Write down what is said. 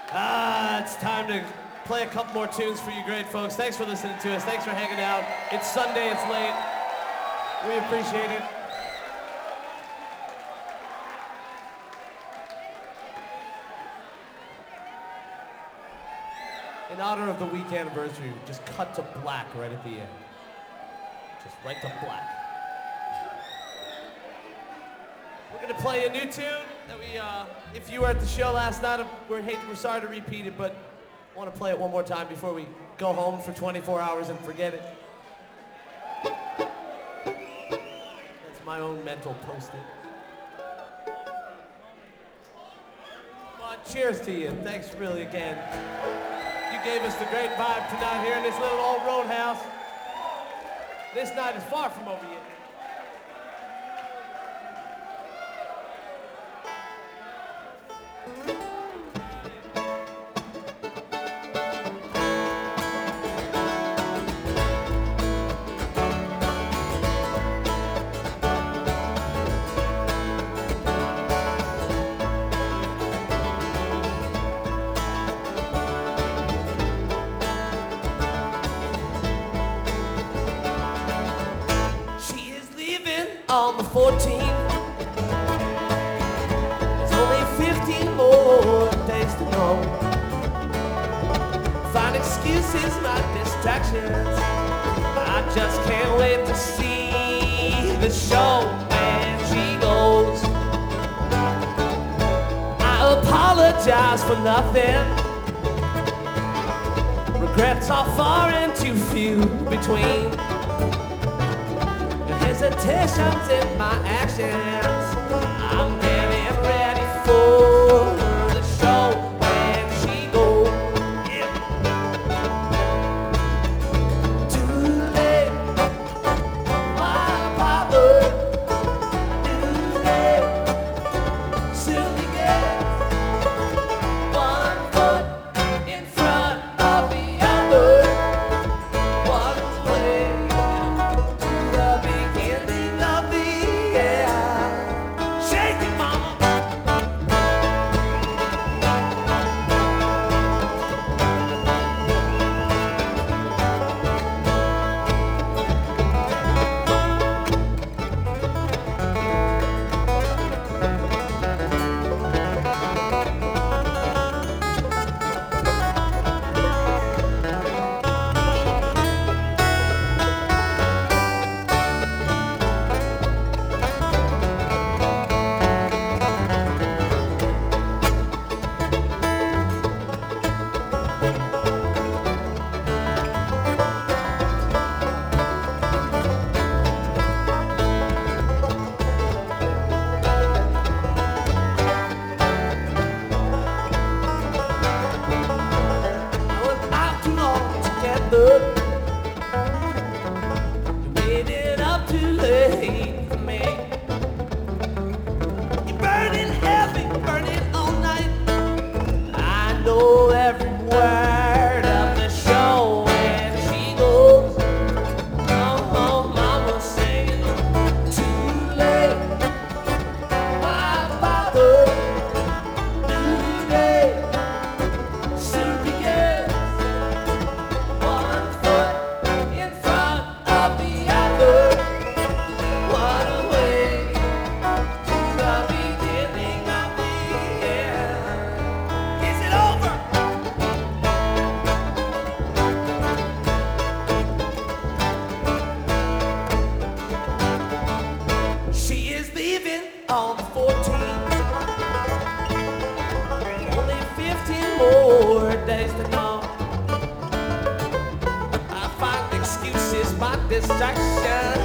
It's time to play a couple more tunes for you great folks. Thanks for listening to us. Thanks for hanging out. It's Sunday, it's late. We appreciate it. In honor of the week anniversary, we just cut to black right at the end. Just right to black. We're gonna play a new tune that we, if you were at the show last night, we're sorry to repeat it, but I want to play it one more time before we go home for 24 hours and forget it. That's my own mental post-it. Come on, cheers to you. Thanks really again. You gave us the great vibe tonight here in this little old roadhouse. This night is far from over yet. On the 14th, there's only 15 more days to go. Find excuses, my distractions. I just can't wait to see the show when she goes. I apologize for nothing. Regrets are far and too few between. Hesitations in my actions. I'm getting ready for the show when she goes. Yeah. Too late, my father. Too late, soon begins. One foot in front of the other. One way. You waited up too late for me. You're burning heavy, burning all night. I know every word of the show when she goes. Oh, mama saying too late. My father, too late. Soon begins. On the 14th, only 15 more days to go. I find excuses, my distraction.